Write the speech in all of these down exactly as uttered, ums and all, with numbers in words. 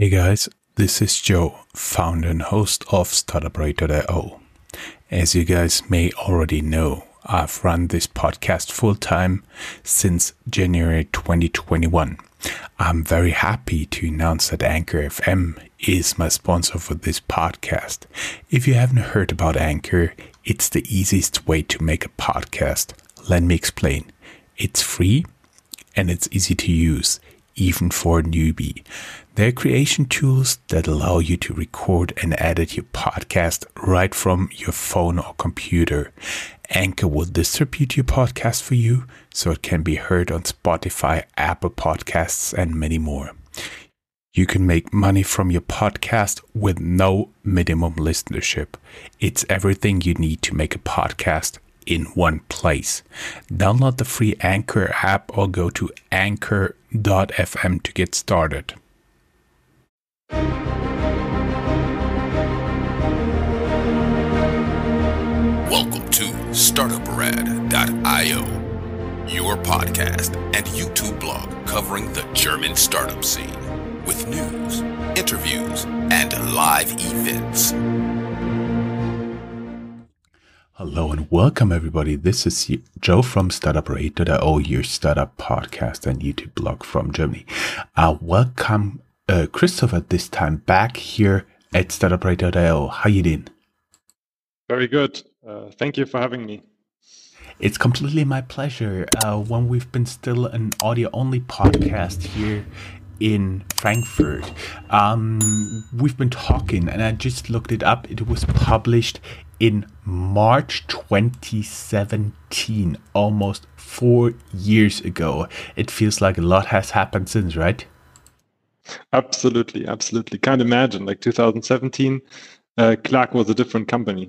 Hey guys, this is Joe, founder and host of startup radar dot i o. As you guys may already know, I've run this podcast full time since January twenty twenty-one. I'm very happy to announce that Anchor F M is my sponsor for this podcast. If you haven't heard about Anchor, it's the easiest way to make a podcast. Let me explain. It's free and it's easy to use, even for a newbie. There are creation tools that allow you to record and edit your podcast right from your phone or computer. Anchor will distribute your podcast for you so it can be heard on Spotify, Apple Podcasts, and many more. You can make money from your podcast with no minimum listenership. It's everything you need to make a podcast in one place. Download the free Anchor app or go to anchor dot f m to get started. Welcome to startup rad dot i o, your podcast and YouTube blog covering the German startup scene with news, interviews, and live events. Hello and welcome everybody. This is Joe from startup radar dot i o, your startup podcast and YouTube blog from Germany. Uh, welcome uh, Christopher this time back here at startup radar dot i o. How you doing? Very good. Uh, thank you for having me. It's completely my pleasure. Uh, when we've been still an audio-only podcast here in Frankfurt, um, we've been talking, and I just looked it up. It was published in March twenty seventeen, almost four years ago. It feels like a lot has happened since, right? Absolutely, absolutely. Can't imagine, like two thousand seventeen, uh, Clark was a different company.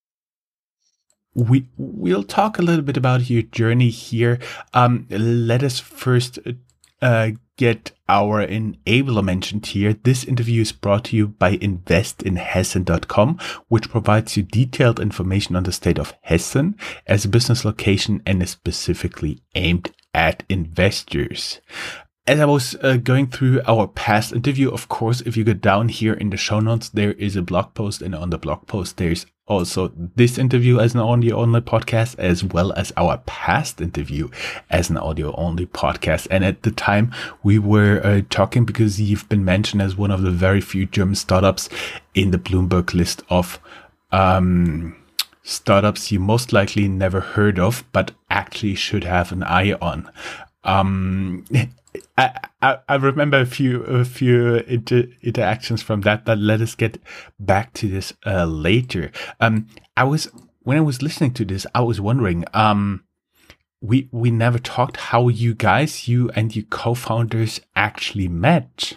We, we'll talk a little bit about your journey here. Um, let us first uh, get our enabler mentioned here. This interview is brought to you by invest in hessen dot com, which provides you detailed information on the state of Hessen as a business location and is specifically aimed at investors. As I was uh, going through our past interview, of course, if you go down here in the show notes, there is a blog post, and on the blog post, there's also this interview as an audio-only podcast, as well as our past interview as an audio-only podcast. And at the time, we were uh, talking because you've been mentioned as one of the very few German startups in the Bloomberg list of um, startups you most likely never heard of, but actually should have an eye on. Um, I, I, I remember a few a few inter, interactions from that, but let us get back to this uh, later. Um, I was when I was listening to this, I was wondering. Um, we we never talked how you guys, you and your co-founders, actually met.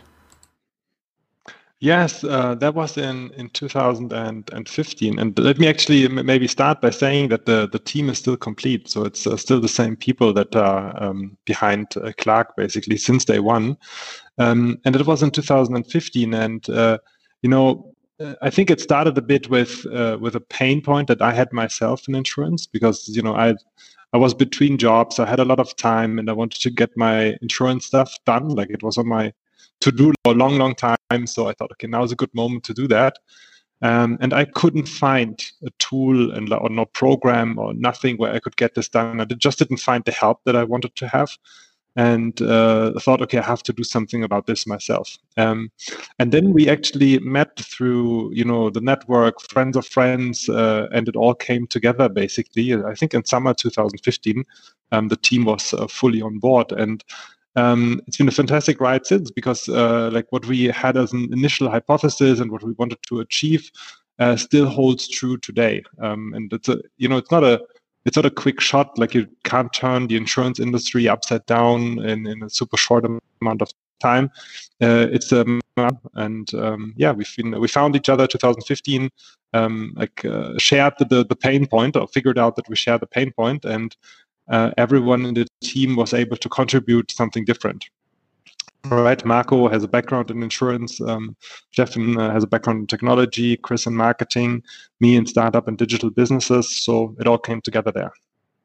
Yes, uh, that was in, in two thousand fifteen. And let me actually maybe start by saying that the, the team is still complete. So it's uh, still the same people that are um, behind uh, Clark, basically, since day one. Um, and it was in two thousand fifteen. And, uh, you know, I think it started a bit with uh, with a pain point that I had myself in insurance because, you know, I I was between jobs. I had a lot of time and I wanted to get my insurance stuff done. Like it was on my to do for a long, long time. So I thought, okay, now is a good moment to do that. Um, and I couldn't find a tool and or no program or nothing where I could get this done. I just didn't find the help that I wanted to have. And uh, I thought, okay, I have to do something about this myself. Um, and then we actually met through, you know, the network, friends of friends, uh, and it all came together basically. I think in summer two thousand fifteen, um, the team was uh, fully on board. And Um, it's been a fantastic ride since because uh, like what we had as an initial hypothesis and what we wanted to achieve uh, still holds true today. Um, and it's a, you know, it's not a, it's not a quick shot. Like you can't turn the insurance industry upside down in, in a super short amount of time. Uh, it's a, and um, yeah, we've been, we found each other two thousand fifteen, um, like uh, shared the, the the pain point or figured out that we share the pain point and Uh, everyone in the team was able to contribute something different. Right, Marco has a background in insurance, um, Stefan uh, has a background in technology, Chris in marketing, me in startup and digital businesses, so it all came together there.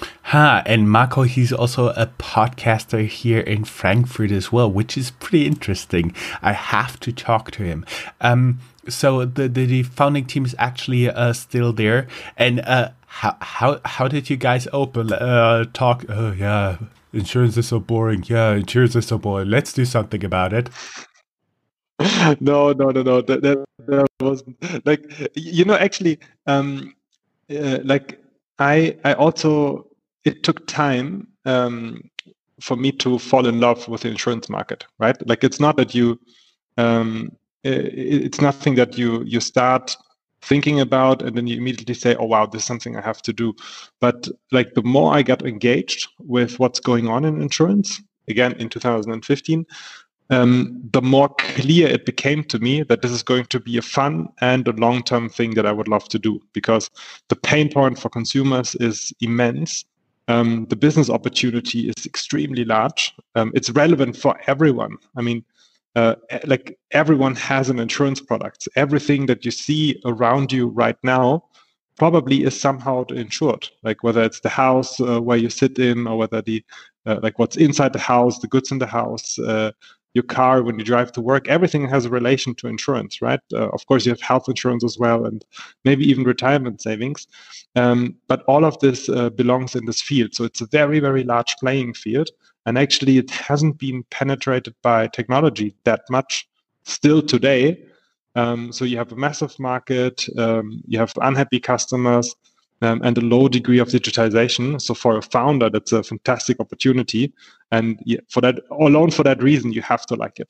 Huh, and Marco, he's also a podcaster here in Frankfurt as well, which is pretty interesting. I have to talk to him. Um, so the, the, the founding team is actually uh, still there. And uh, how how how did you guys open uh, talk? Oh yeah, insurance is so boring. Yeah, insurance is so boring. Let's do something about it. no, no, no, no. That, that, that wasn't like you know. Actually, um, uh, like I I also. It took time um, for me to fall in love with the insurance market, right? Like it's not that you, um, it, it's nothing that you you start thinking about and then you immediately say, oh wow, this is something I have to do. But like the more I got engaged with what's going on in insurance, again in two thousand fifteen, um, the more clear it became to me that this is going to be a fun and a long-term thing that I would love to do, because the pain point for consumers is immense. Um, the business opportunity is extremely large. Um, it's relevant for everyone. I mean, uh, like everyone has an insurance product. Everything that you see around you right now probably is somehow insured. Like whether it's the house uh, where you sit in, or whether the uh, like what's inside the house, the goods in the house, uh, your car when you drive to work. Everything has a relation to insurance, right? Uh, of course, you have health insurance as well, and maybe even retirement savings. Um, but all of this uh, belongs in this field. So it's a very, very large playing field. And actually, it hasn't been penetrated by technology that much still today. Um, so you have a massive market, um, you have unhappy customers, um, and a low degree of digitization. So for a founder, that's a fantastic opportunity. And for that, alone for that reason, you have to like it.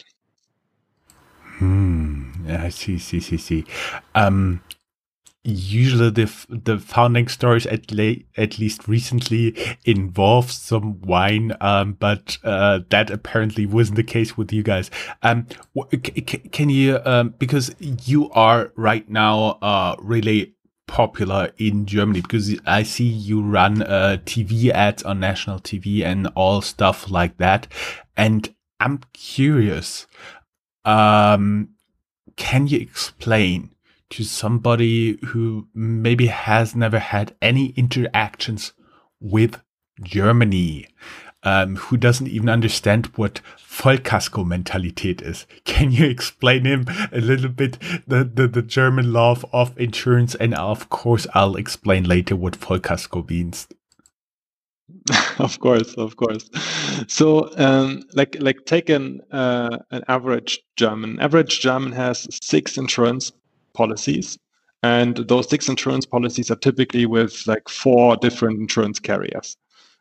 Hmm. I see, see, see, see. Um, usually the the founding stories at le- at least recently involve some wine, um, but uh, that apparently wasn't the case with you guys. Um, c- c- can you um, because you are right now uh really popular in Germany, because I see you run uh T V ads on national T V and all stuff like that, and I'm curious. Um, can you explain to somebody who maybe has never had any interactions with Germany, um, who doesn't even understand what Vollkasko-Mentalität is? Can you explain him a little bit the, the, the German love of insurance? And of course, I'll explain later what Vollkasko means. Of course, of course. So, um, like, like take an uh, an average German. Average German has six insurance policies, and those six insurance policies are typically with like four different insurance carriers.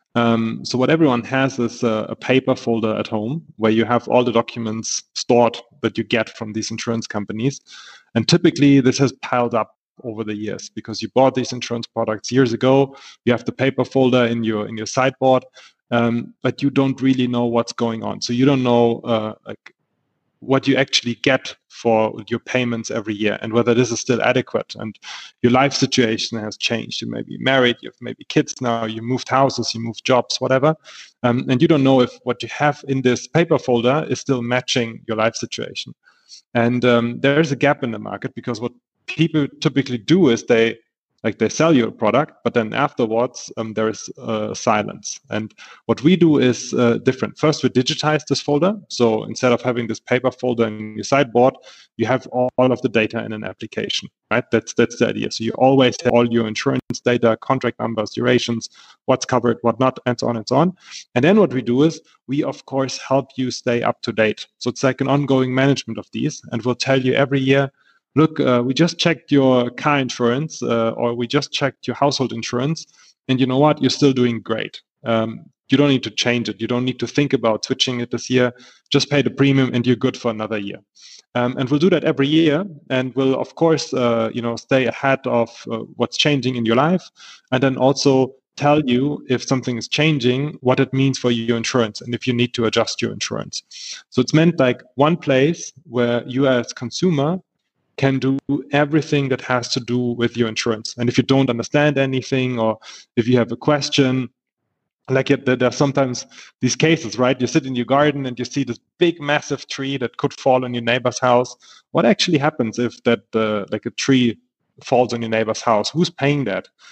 Um, so what everyone has is a, a paper folder at home where you have all the documents stored that you get from these insurance companies, and typically this has piled up over the years because you bought these insurance products years ago. You have the paper folder in your in your sideboard, um, but you don't really know what's going on. So you don't know uh, like what you actually get for your payments every year and whether this is still adequate. And your life situation has changed. You may be married, you have maybe kids now, you moved houses, you moved jobs, whatever. Um, and you don't know if what you have in this paper folder is still matching your life situation. And um, there's a gap in the market because what people typically do is they like they sell you a product, but then afterwards um, there is uh, silence. And what we do is uh, different. First, we digitize this folder. So instead of having this paper folder in your sideboard, you have all, all of the data in an application, right? That's that's the idea. So you always have all your insurance data, contract numbers, durations, what's covered, what not, and so on and so on. And then what we do is we, of course, help you stay up to date. So it's like an ongoing management of these, and we'll tell you every year, look, uh, we just checked your car insurance uh, or we just checked your household insurance. And you know what? You're still doing great. Um, you don't need to change it. You don't need to think about switching it this year. Just pay the premium and you're good for another year. Um, and we'll do that every year. And we'll, of course, uh, you know, stay ahead of uh, what's changing in your life. And then also tell you if something is changing, what it means for your insurance and if you need to adjust your insurance. So it's meant like one place where you as consumer can do everything that has to do with your insurance. And if you don't understand anything or if you have a question, like it, there are sometimes these cases, right? You sit in your garden and you see this big, massive tree that could fall on your neighbor's house. What actually happens if that, uh, like a tree falls on your neighbor's house? Who's paying that?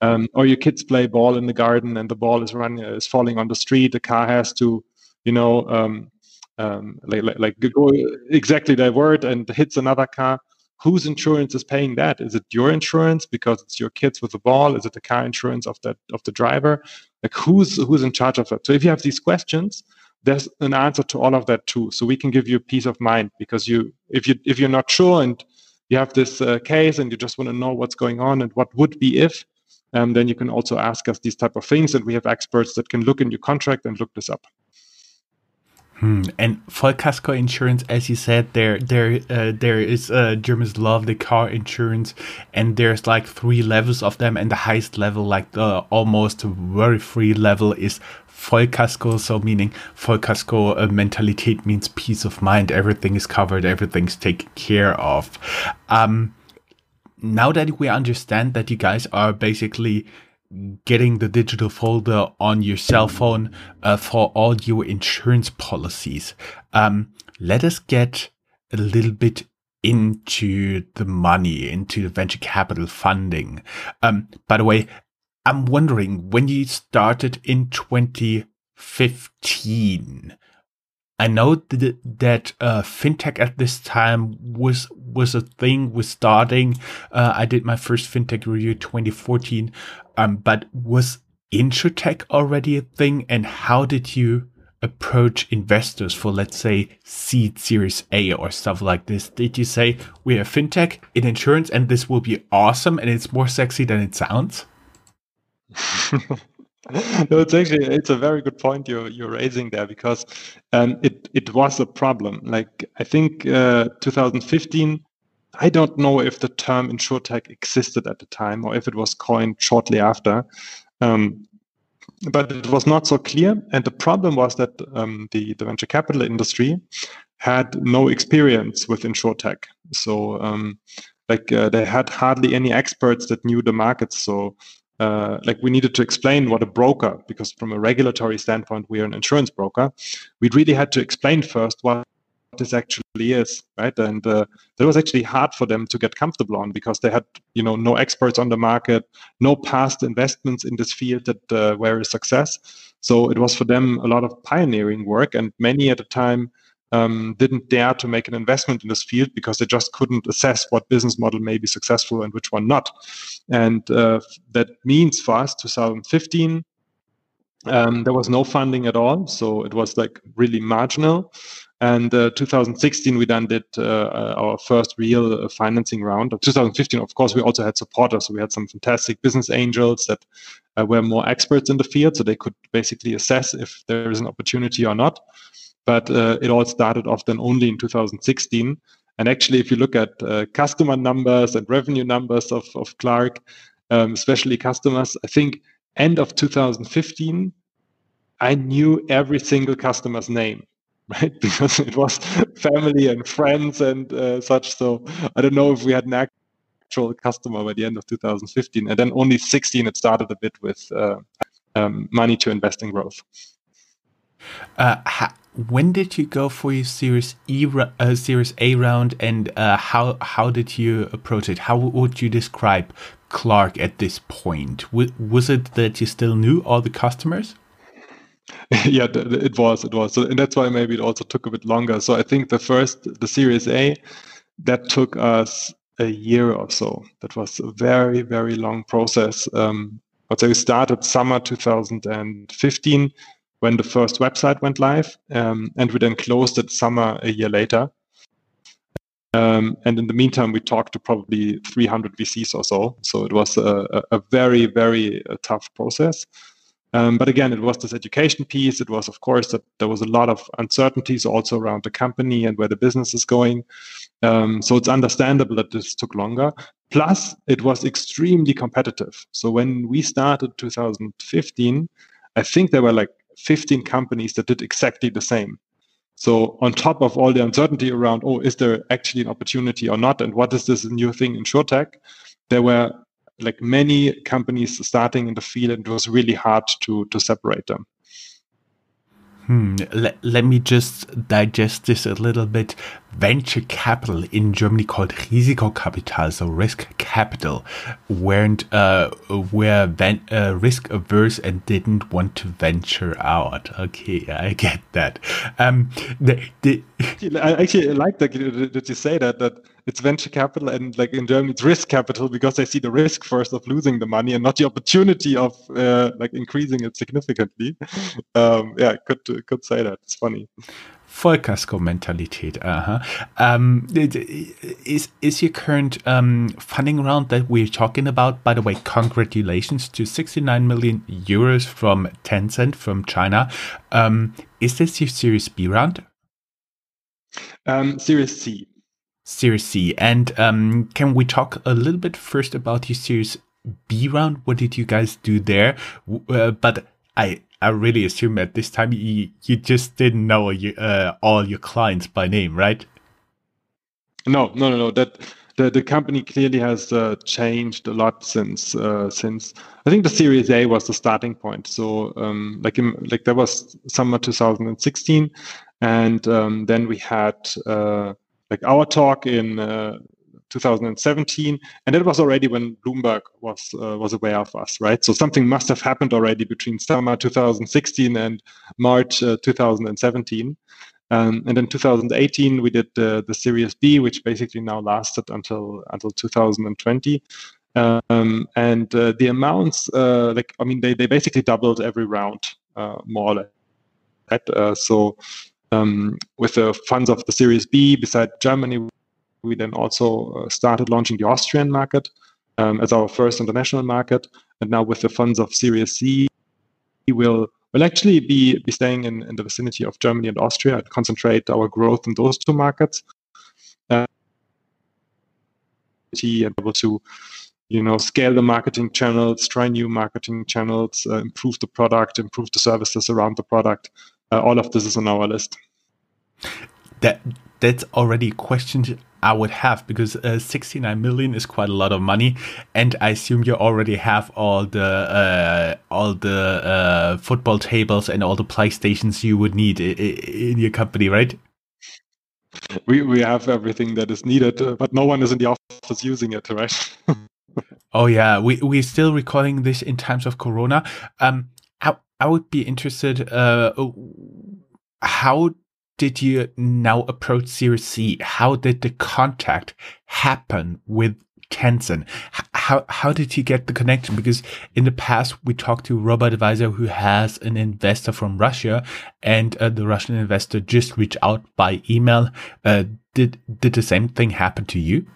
Um, or your kids play ball in the garden and the ball is running, is falling on the street. The car has to, you know, um, um, like, like, like go exactly divert and hits another car. Whose insurance is paying that? Is it your insurance because it's your kids with the ball? Is it the car insurance of that of the driver? Like who's who's in charge of that? So if you have these questions, there's an answer to all of that too. So we can give you peace of mind because you, if you if you're not sure and you have this uh, case and you just want to know what's going on and what would be if, um, then you can also ask us these type of things, and we have experts that can look in your contract and look this up. Hmm. And Vollkasko insurance, as you said, there, there, uh, there is uh, Germans love the car insurance, and there's like three levels of them, and the highest level, like the almost very free level, is Vollkasko. So meaning Vollkasko uh, Mentalität means peace of mind. Everything is covered, everything's taken care of. Um, now that we understand that you guys are basically getting the digital folder on your cell phone uh, for all your insurance policies, um, let us get a little bit into the money, into the venture capital funding. Um, by the way, I'm wondering, when you started in twenty fifteen, I know that, that uh, fintech at this time was was a thing, was starting. Uh, I did my first fintech review twenty fourteen, um, but was InsurTech already a thing? And how did you approach investors for, let's say, seed Series A or stuff like this? Did you say, we're a fintech in insurance and this will be awesome and it's more sexy than it sounds? No, it's actually it's a very good point you're you're raising there, because um, it it was a problem. Like I think uh, two thousand fifteen, I don't know if the term InsurTech existed at the time or if it was coined shortly after, um, but it was not so clear. And the problem was that um, the the venture capital industry had no experience with InsurTech, so um, like uh, they had hardly any experts that knew the markets. So. Uh, like we needed to explain what a broker, because from a regulatory standpoint, we are an insurance broker. We really had to explain first what this actually is, right? And uh, that was actually hard for them to get comfortable on, because they had, you know, no experts on the market, no past investments in this field that uh, were a success. So it was for them a lot of pioneering work, and many at the time Um, didn't dare to make an investment in this field because they just couldn't assess what business model may be successful and which one not. And uh, that means for us, two thousand fifteen, um, there was no funding at all. So it was like really marginal. And uh, two thousand sixteen, we then did uh, our first real uh, financing round. Of two thousand fifteen, of course, we also had supporters. So we had some fantastic business angels that uh, were more experts in the field, so they could basically assess if there is an opportunity or not. But uh, it all started off then only in two thousand sixteen. And actually, if you look at uh, customer numbers and revenue numbers of, of Clark, um, especially customers, I think end of two thousand fifteen, I knew every single customer's name, right? Because it was family and friends and uh, such. So I don't know if we had an actual customer by the end of two thousand fifteen. And then only sixteen, it started a bit with uh, um, money to invest in growth. Uh, ha- when did you go for your Series E, uh, Series A round, and uh, how how did you approach it? How would you describe Clark at this point? W- was it that you still knew all the customers? Yeah, it was. It was, so, and that's why maybe it also took a bit longer. So I think the first, the Series A, that took us a year or so. That was a very very long process. Um, I'd say we started summer two thousand fifteen. When the first website went live, um, and we then closed it summer a year later. Um, and in the meantime, we talked to probably three hundred V Cs or so. So it was a, a very, very uh, tough process. Um, but again, it was this education piece. It was, of course, that there was a lot of uncertainties also around the company and where the business is going. Um, so it's understandable that this took longer. Plus, it was extremely competitive. So when we started two thousand fifteen, I think there were like fifteen companies that did exactly the same. So on top of all the uncertainty around, oh, is there actually an opportunity or not? And what is this new thing in InsurTech? There were like many companies starting in the field, and it was really hard to, to separate them. Hmm. Let, let me just digest this a little bit. venture capital in Germany called Risikokapital, so risk capital, weren't uh, were ven- uh, risk averse and didn't want to venture out. Okay, I get that. Um, the, the I actually like that, that you say that that it's venture capital, and like in Germany it's risk capital, because they see the risk first of losing the money and not the opportunity of uh, like increasing it significantly. Um, yeah, I could could say that. It's funny. Vollkasko-Mentalität. Uh-huh. Um, is is your current um, funding round that we're talking about? By the way, congratulations to sixty-nine million euros from Tencent from China. Um, is this your Series B round? Um, Series C. Series C. And um, can we talk a little bit first about your Series B round? What did you guys do there? Uh, but I I really assume at this time you, you just didn't know you, uh, all your clients by name, right? No, no, no, no. That the, the company clearly has uh, changed a lot since uh, since I think the Series A was the starting point. So um, like in, like that was summer two thousand sixteen, and um, then we had uh, like our talk in uh, two thousand seventeen, and that was already when Bloomberg was uh, was aware of us, right? So something must have happened already between summer two thousand sixteen and March uh, two thousand seventeen. Um, and then two thousand eighteen, we did uh, the Series B, which basically now lasted until until two thousand twenty. Um, and uh, the amounts, uh, like I mean, they they basically doubled every round, uh, more or less. Right? Uh, so um, with the funds of the Series B, beside Germany, we then also uh, started launching the Austrian market um, as our first international market. And now with the funds of Series C, we will will actually be, be staying in, in the vicinity of Germany and Austria and concentrate our growth in those two markets. Uh, and able to, you know, scale the marketing channels, try new marketing channels, uh, improve the product, improve the services around the product. Uh, all of this is on our list. That that's already a question I would have, because uh, sixty-nine million is quite a lot of money, and I assume you already have all the uh, all the uh, football tables and all the PlayStations you would need I- I- in your company, right? We we have everything that is needed, uh, but no one is in the office using it, right? Oh yeah, we we're still recording this in times of Corona. Um, I I would be interested. Uh, how did you now approach Series C? How did the contact happen with Tencent? How how did you get the connection? Because in the past we talked to Robert Advisor, who has an investor from Russia, and uh, the Russian investor just reached out by email. Uh, did did the same thing happen to you?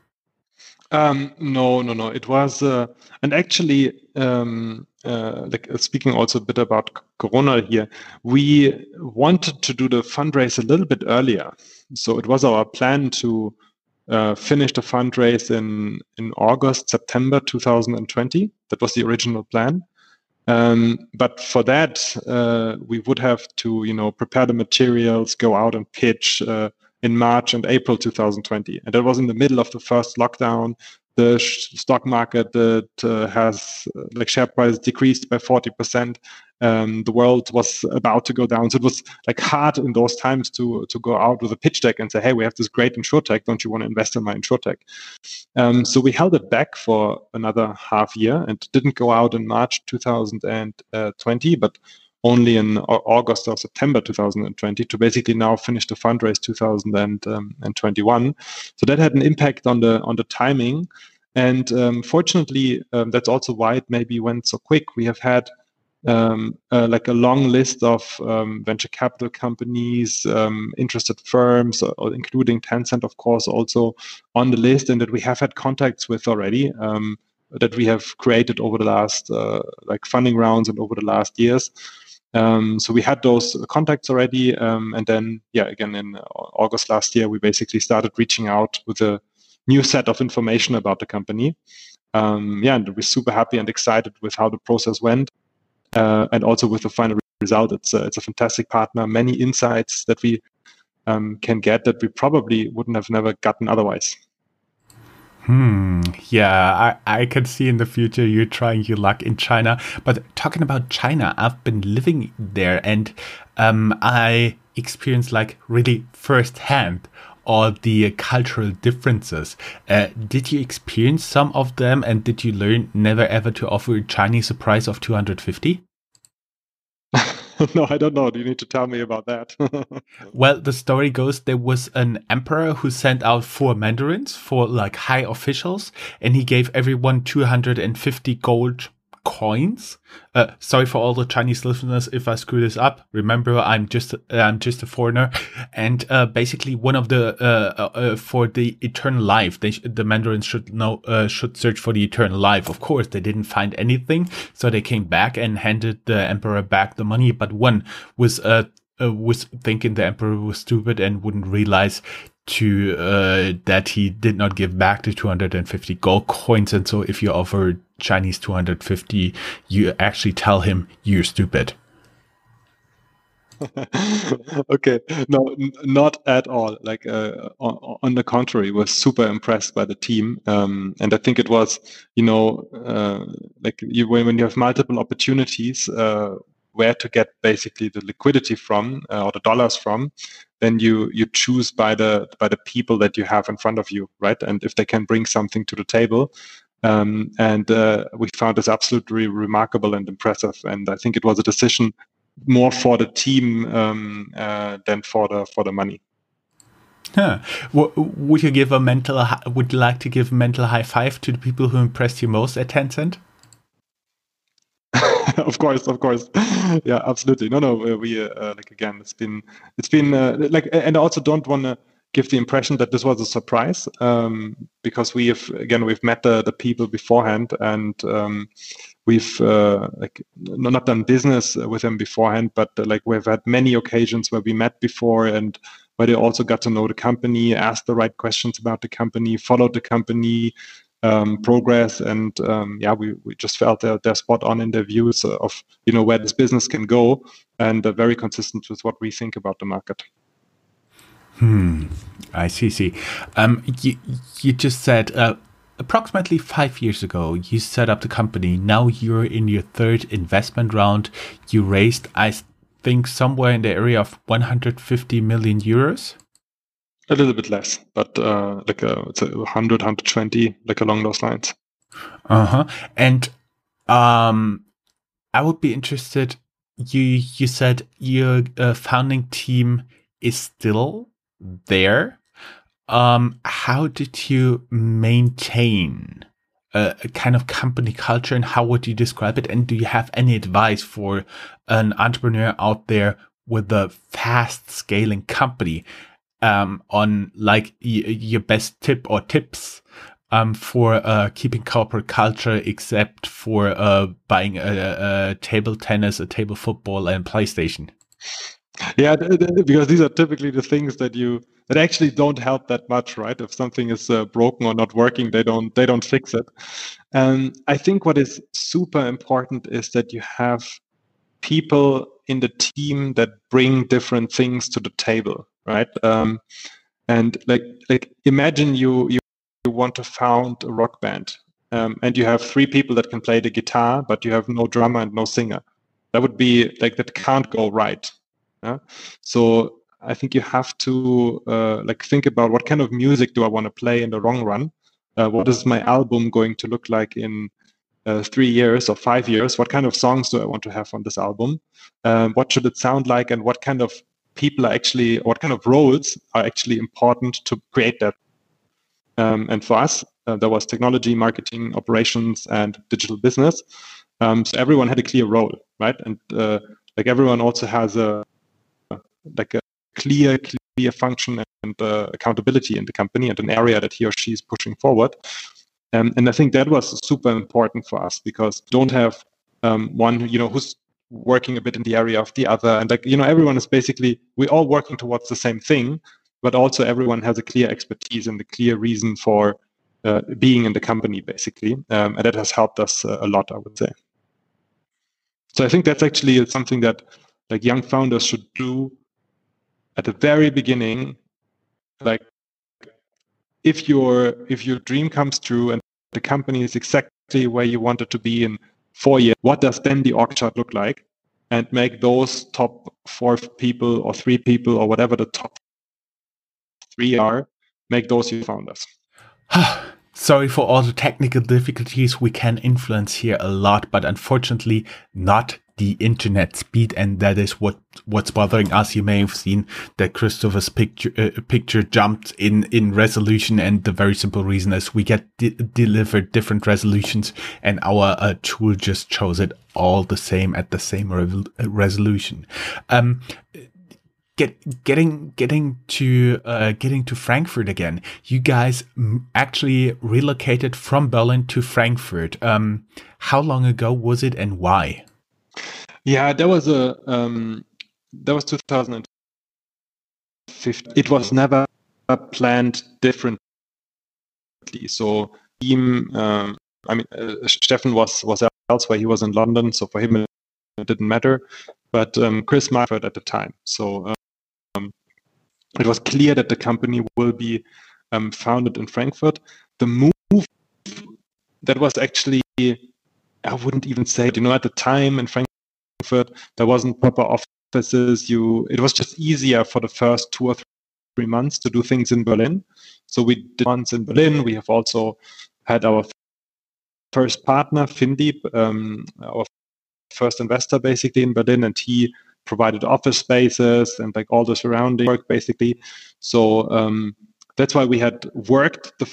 Um, no, no, no. It was, uh, and actually, um, uh, like uh, speaking also a bit about c- Corona here, we wanted to do the fundraise a little bit earlier. So it was our plan to uh, finish the fundraise in in August, September two thousand twenty. That was the original plan. Um, but for that, uh, we would have to, you know, prepare the materials, go out and pitch. Uh, in March and April two thousand twenty. And that was in the middle of the first lockdown. The sh- stock market that uh, has, uh, like share price decreased by forty percent. Um, the world was about to go down. So it was like hard in those times to, to go out with a pitch deck and say, hey, we have this great InsurTech. Don't you want to invest in my InsurTech? Um, so we held it back for another half year and didn't go out in March two thousand twenty, but only in August or September two thousand twenty to basically now finish the fundraise two thousand twenty-one. So that had an impact on the on the timing, and um, fortunately, um, that's also why it maybe went so quick. We have had um, uh, like a long list of um, venture capital companies, um, interested firms, uh, including Tencent, of course, also on the list, and that we have had contacts with already. Um, that we have created over the last uh, like funding rounds and over the last years. Um, so we had those contacts already, um, and then yeah, again in August last year, we basically started reaching out with a new set of information about the company. Um, yeah, and we're super happy and excited with how the process went, uh, and also with the final result. It's a, it's a fantastic partner, many insights that we um, can get that we probably wouldn't have never gotten otherwise. Hmm. Yeah, I, I can see in the future you're trying your luck in China. But talking about China, I've been living there, and um, I experienced like really firsthand all the cultural differences. Uh, did you experience some of them, and did you learn never ever to offer Chinese a price of two hundred fifty? No, I don't know. Do you need to tell me about that? Well, the story goes there was an emperor who sent out four mandarins for like high officials, and he gave everyone two hundred fifty gold coins. Uh, sorry for all the Chinese listeners if I screw this up. Remember, I'm just I'm just a foreigner, and uh, basically one of the uh, uh, for the eternal life, they sh- the mandarins should know uh, should search for the eternal life. Of course, they didn't find anything, so they came back and handed the emperor back the money. But one was uh, uh was thinking the emperor was stupid and wouldn't realize to uh, that he did not give back the two hundred fifty gold coins, and so if you offer Chinese two hundred fifty, you actually tell him you're stupid. Okay, no, n- not at all. Like uh, on, on the contrary, was super impressed by the team, um, and I think it was, you know, uh, like you when, when you have multiple opportunities uh, where to get basically the liquidity from uh, or the dollars from, then you you choose by the by the people that you have in front of you, right? And if they can bring something to the table. Um, and uh, we found this absolutely remarkable and impressive. And I think it was a decision more for the team um, uh, than for the for the money. Huh. W- would you give a mental? Hi- would you like to give a mental high five to the people who impressed you most at Tencent? Of course, of course, yeah, absolutely. No, no, we uh, like again, it's been it's been uh, like, and I also don't want to give the impression that this was a surprise, um, because we have again we've met the, the people beforehand, and um, we've uh, like not done business with them beforehand, but uh, like we've had many occasions where we met before and where they also got to know the company, asked the right questions about the company, followed the company um, progress, and um, yeah, we, we just felt they're, they're spot on in their views of you know where this business can go, and uh, very consistent with what we think about the market. Hmm. I see. See. Um. You you just said uh, approximately five years ago you set up the company. Now you're in your third investment round. You raised, I think, somewhere in the area of one hundred fifty million euros. A little bit less, but uh, like a, it's a one hundred, one hundred twenty, like along those lines. Uh huh. And um, I would be interested. You you said your uh, founding team is still there. Um, how did you maintain a, a kind of company culture, and how would you describe it? And do you have any advice for an entrepreneur out there with a fast scaling company um, on like y- your best tip or tips um, for uh, keeping corporate culture, except for uh, buying a, a table tennis, a table football, and PlayStation? Yeah, th- th- because these are typically the things that you that actually don't help that much, right? If something is uh, broken or not working, they don't they don't fix it. Um, I think what is super important is that you have people in the team that bring different things to the table, right? Um, and like like imagine you you, you want to found a rock band, um, and you have three people that can play the guitar, but you have no drummer and no singer. That would be like that can't go right. Yeah? So I think you have to uh, like think about what kind of music do I want to play in the long run? Uh, what is my album going to look like in uh, three years or five years? What kind of songs do I want to have on this album? Um, what should it sound like? And what kind of people are actually, what kind of roles are actually important to create that? Um, and for us, uh, there was technology, marketing, operations, and digital business. Um, so everyone had a clear role, right? And uh, like everyone also has a like a clear, clear function and uh, accountability in the company and an area that he or she is pushing forward. Um, and I think that was super important for us because don't have um, one, you know, who's working a bit in the area of the other. And like, you know, everyone is basically, we're all working towards the same thing, but also everyone has a clear expertise and a clear reason for uh, being in the company, basically. Um, and that has helped us uh, a lot, I would say. So I think that's actually something that like young founders should do at the very beginning. Like if your if your dream comes true and the company is exactly where you want it to be in four years, what does then the org chart look like? And make those top four people or three people or whatever the top three are, make those your founders. Sorry for all the technical difficulties. We can influence here a lot, but unfortunately not the internet speed, and that is what what's bothering us. You may have seen that Christopher's picture uh, picture jumped in in resolution, and the very simple reason is we get de- delivered different resolutions, and our uh, tool just shows it all the same at the same re- resolution. Um, Get, getting getting to uh, getting to Frankfurt again. You guys m- actually relocated from Berlin to Frankfurt. Um, how long ago was it, and why? Yeah, that was a um, that was two thousand fifteen. It was never planned differently. So, team. Um, I mean, uh, Steffen was was elsewhere. He was in London, so for him it didn't matter. But um, Chris Marford at the time. So. Um, Um, it was clear that the company will be um, founded in Frankfurt. The move that was actually, I wouldn't even say, you know, at the time in Frankfurt, there wasn't proper offices. You, it was just easier for the first two or three months to do things in Berlin. So we did once in Berlin. We have also had our first partner, Findeep, um, our first investor basically in Berlin, and he provided office spaces and like all the surrounding work basically. So um, that's why we had worked the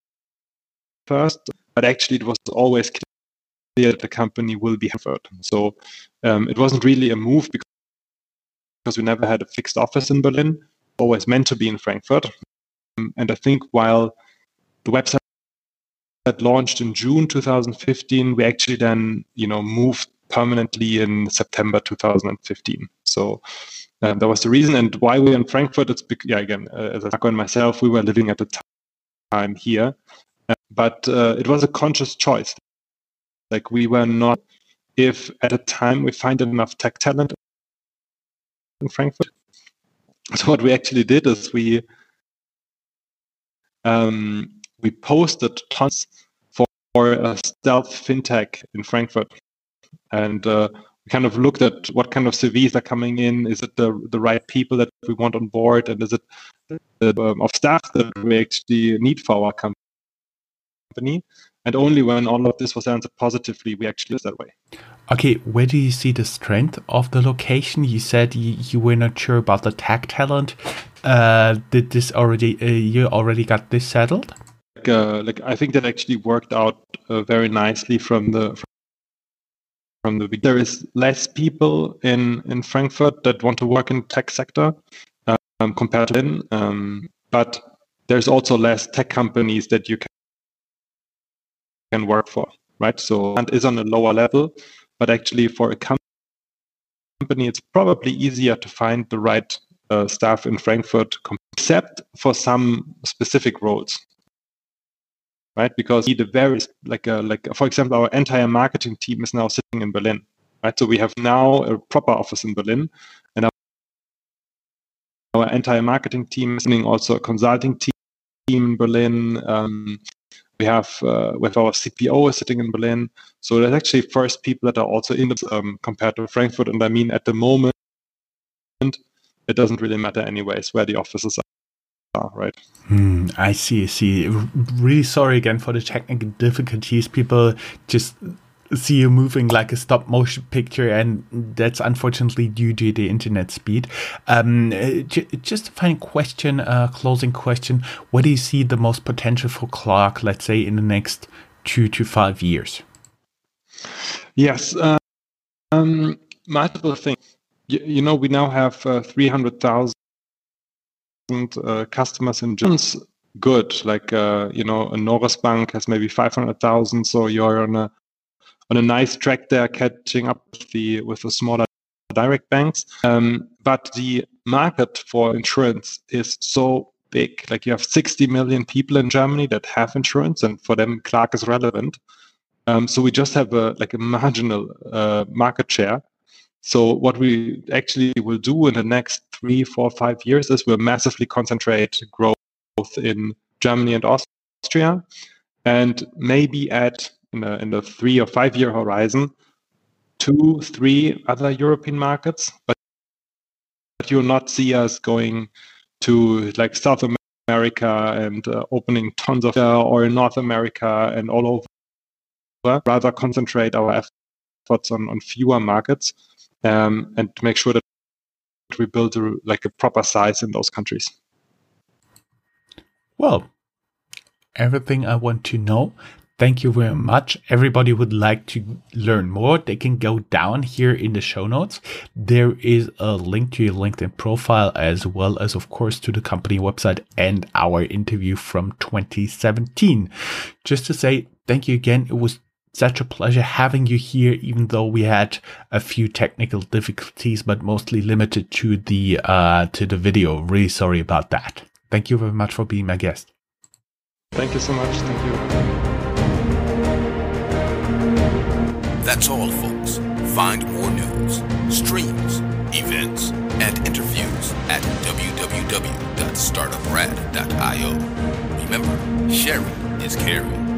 first, but actually it was always clear that the company will be Frankfurt. So um, it wasn't really a move because, because we never had a fixed office in Berlin, always meant to be in Frankfurt. Um, and I think while the website launched in June two thousand fifteen, we actually then, you know, moved permanently in September two thousand fifteen. So um, that was the reason. And why we're in Frankfurt, it's because, yeah, again, uh, as Marco and myself, we were living at the time here. Uh, but uh, it was a conscious choice. Like we were not, if at a time we find enough tech talent in Frankfurt. So what we actually did is we um, we posted tons for, for a stealth fintech in Frankfurt. And uh, we kind of looked at what kind of C Vs are coming in. Is it the the right people that we want on board? And is it the um, of staff that we actually need for our company? And only when all of this was answered positively, we actually did that way. Okay, where do you see the strength of the location? You said you, you were not sure about the tech talent. Uh, did this already, uh, you already got this settled? Like, uh, like I think that actually worked out uh, very nicely from the from From the there is less people in, in Frankfurt that want to work in the tech sector um, compared to in, um, but there's also less tech companies that you can, can work for, right? So it is on a lower level, but actually for a company, it's probably easier to find the right uh, staff in Frankfurt, except for some specific roles. Right, because the various like uh, like for example, our entire marketing team is now sitting in Berlin. Right, so we have now a proper office in Berlin, and our, our entire marketing team is sitting, also a consulting team in Berlin. Um, we have uh, with our C P O is sitting in Berlin. So there's actually first people that are also in the, um, compared to Frankfurt. And I mean, at the moment, it doesn't really matter anyways where the offices are. Oh, right. Hmm, I see, I see. Really sorry again for the technical difficulties. People just see you moving like a stop motion picture, and that's unfortunately due to the internet speed. Um, j- just a final question, uh, closing question. What do you see the most potential for Clark, let's say, in the next two to five years? Yes, uh, um, multiple things. You, you know, we now have uh, three hundred thousand Uh, customers in Germany. Good, like uh, you know, a Norris Bank has maybe five hundred thousand, so you're on a on a nice track there, catching up with the with the smaller direct banks. Um, but the market for insurance is so big. Like you have sixty million people in Germany that have insurance, and for them, Clark is relevant. Um, so we just have a like a marginal uh, market share. So what we actually will do in the next three, four, five years is we'll massively concentrate growth in Germany and Austria, and maybe add in the, in the three or five year horizon two, three other European markets. But you'll not see us going to like South America and uh, opening tons of uh, or in North America and all over. Rather concentrate our efforts on, on fewer markets um, and to make sure that we build a, like a proper size in those countries. Well, everything I want to know. Thank you very much. Everybody would like to learn more. They can go down here in the show notes. There is a link to your LinkedIn profile, as well as, of course, to the company website and our interview from twenty seventeen. Just to say thank you again. It was such a pleasure having you here, even though we had a few technical difficulties, but mostly limited to the uh, to the video. Really sorry about that. Thank you very much for being my guest. Thank you so much. Thank you. That's all, folks. Find more news, streams, events, and interviews at w w w dot startup rad dot i o. Remember, sharing is caring.